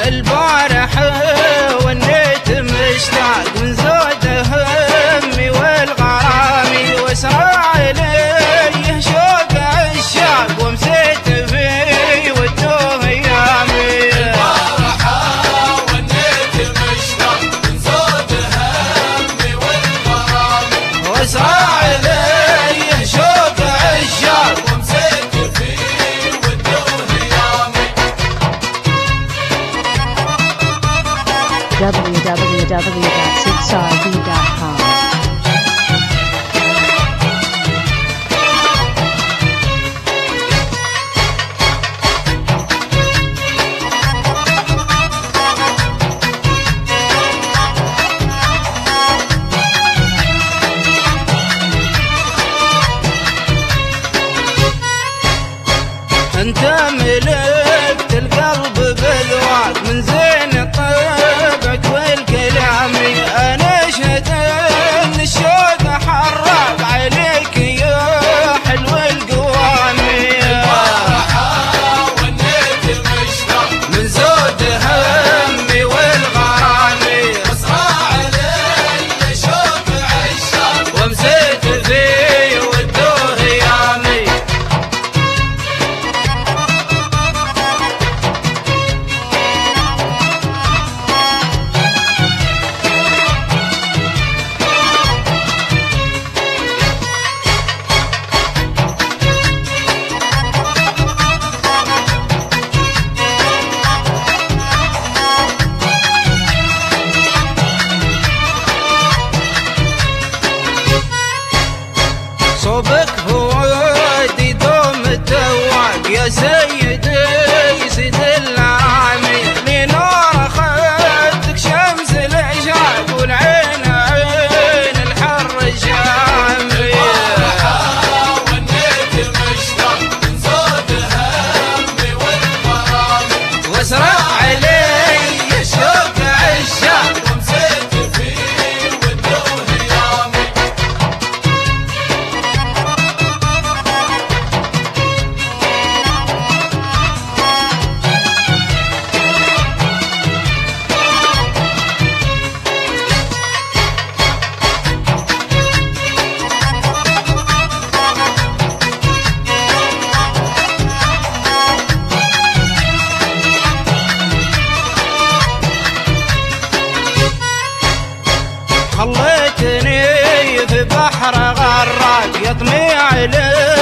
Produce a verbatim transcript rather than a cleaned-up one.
البارح والنيت مشتاق من زود همي والغرامي واسرع لي شوق عشاق ومسيت فيه وتوه ايامي. البارح والنيت مشتاق من زود همي والغرامي واسرع لي شوق عشاق ومسيت فيه وتوه ايامي. w w w dot six r v dot com انت ملكت القلب بالذوق من زين طبعك والكلامي انا اشهد ان الشوق حرق عليك يا حلو القوامي. البارح والنيت مشتاق من زود همي والغرامي واسرع لي شوق عشاق ومسيت فيه وتوه ايامي. صوبك فؤادي دوم الدواق يا سيدي سيد العامي لنور خدك شمس العشاق والعين عين الحر الشامي. والنيت مشتاق من زود همي والغرامي واسرع لي شوق عشاق ومسيت فيه وتوه ايامي. خليتني في بحر غراق يطمي علي